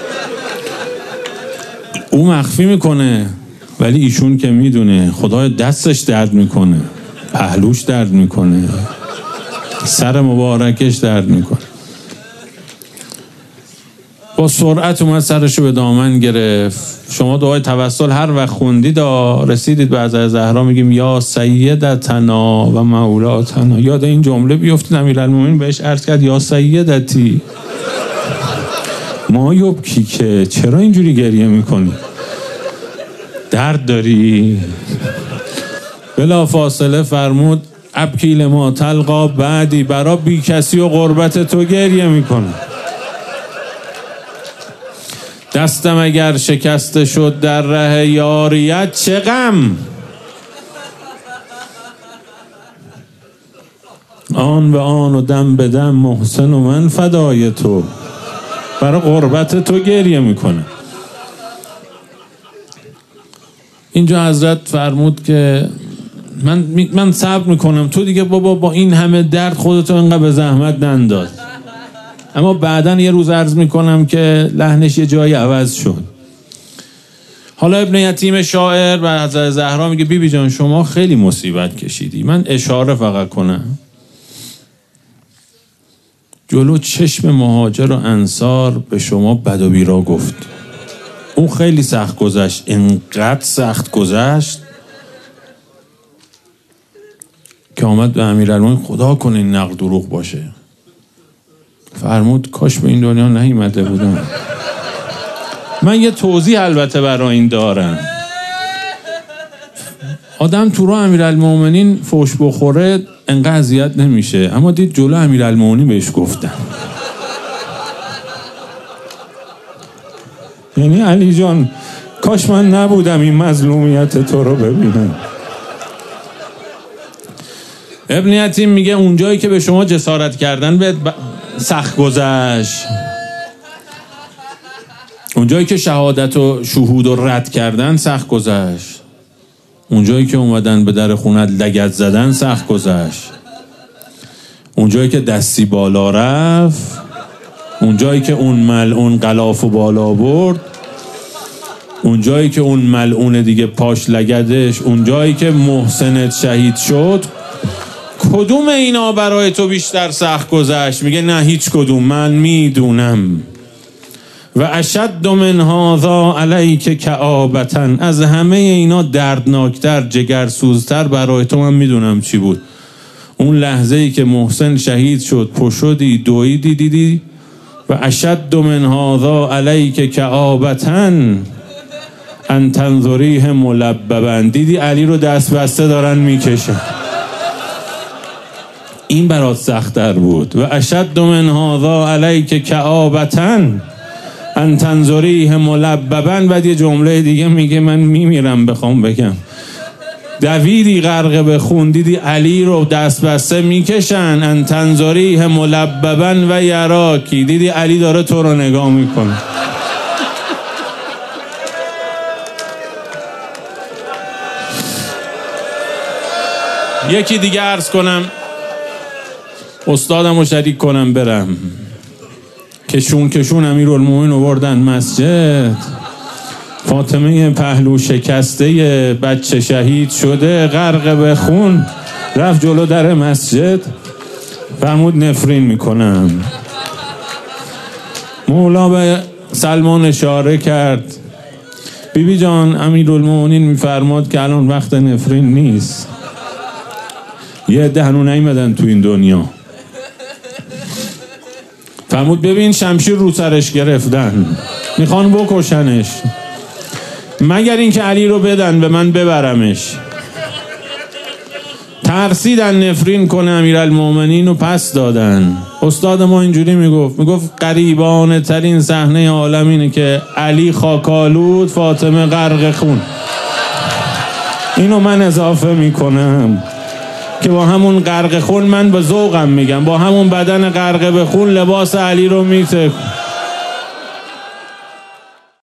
او مخفی میکنه، ولی ایشون که میدونه. خدای دستش درد میکنه، پهلوش درد میکنه، سر مبارکش درد میکنه. با سرعت اومد سرشو به دامن گرفت. شما دعای توسل هر وقت خوندید رسیدید به حضرت زهرا میگیم یا سیدتنا و مولاتنا، یاد این جمله بیفتید. امیرالمومنین بهش عرض کرد یا سیدتی ما یبکی، که چرا اینجوری گریه میکنی؟ درد داری؟ بلا فاصله فرمود ابکی لما تلقا بعدی، برا بی کسی و غربت تو گریه میکنه. دستم اگر شکسته شد در ره یاریت چه غم، آن به آن و دم به دم محسن و من فدای تو، برای غربت تو گریه میکنه. اینجا حضرت فرمود که من من صبر میکنم، تو دیگه بابا با این همه درد خودتو اینقدر به زحمت ننداز. اما بعدن یه روز عرض میکنم که لحنش یه جایی عوض شد. حالا ابن یتیم شاعر و حضرت زهرا میگه بی بی جان شما خیلی مصیبت کشیدی. من اشاره فقط کنم. جلو چشم مهاجر و انصار به شما بد و بیرا گفت. اون خیلی سخت گذشت، اینقدر سخت گذشت که آمد به امیرالمومنین خدا کنه این نقد دروغ باشه. فرمود کاش به این دنیا نیامده بودم. من یه توضیح البته برای این دارم. آدم تو راه امیرالمومنین فوش بخوره انقدر اذیت نمیشه، اما دید جلو امیرالمومنین بهش گفتن. یعنی علی جان کاش من نبودم این مظلومیت تو رو ببینم. ابن یتیم میگه اونجایی که به شما جسارت کردن به سخت گذشت، اونجایی که شهادت و شهود و رد کردن سخت گذشت. اونجایی که اومدن به در خونت لگد زدن سخت گذشت. اونجایی که دستی بالا رفت، اونجایی که اون ملعون غلاف و بالا برد، اونجایی که اون ملعون دیگه پاش لگدش، اونجایی که محسنت شهید شد، کدوم اینا برای تو بیشتر سخت گذشت؟ میگه نه هیچ کدوم، من میدونم. و اشد من هذا علیک کآبةً، از همه اینا دردناکتر، جگرسوزتر برای تو من میدونم چی بود. اون لحظه ای که محسن شهید شد، پشدی دویدی دیدی. و اشد من هذا علیک کآبةً ان تنظریه ملببا، دیدی علی رو دست بسته دارن میکشن، این برات سخت‌تر بود. و اشد من هذا علیک کآبةً ان تنظریه ملببا. بعد یه جمله دیگه میگه من میمیرم بخوام بگم. دویدی غرق به خون، دیدی علی رو دست بسته میکشن. ان تنظریه ملببا و یراکی، دیدی علی داره تو رو نگاه میکنه. یکی دیگه عرض کنم، استادم رو شریک کنم برم. کشون کشون امیرالمومنین رو بردن مسجد، فاطمه پهلو شکسته بچه شهید شده، غرق به خون، رفت جلو در مسجد، فرمود نفرین میکنم. مولا به سلمان اشاره کرد، بیبی بی جان امیرالمومنین میفرماد که الان وقت نفرین نیست، یه عده هنوز نیومدن تو این دنیا. فرمود ببین شمشیر رو سرش گرفتن، میخوان بکشنش، مگر اینکه علی رو بدن به من ببرمش. ترسیدن نفرین کنه امیرالمومنین و پس دادن. استاد ما اینجوری میگفت، میگفت غریبانه ترین صحنه عالم اینه که علی خاکالود، فاطمه غرق خون. اینو من اضافه میکنم که با همون غرق خون، من به ذوقم میگم، با همون بدن غرق به خون لباس علی رو میته.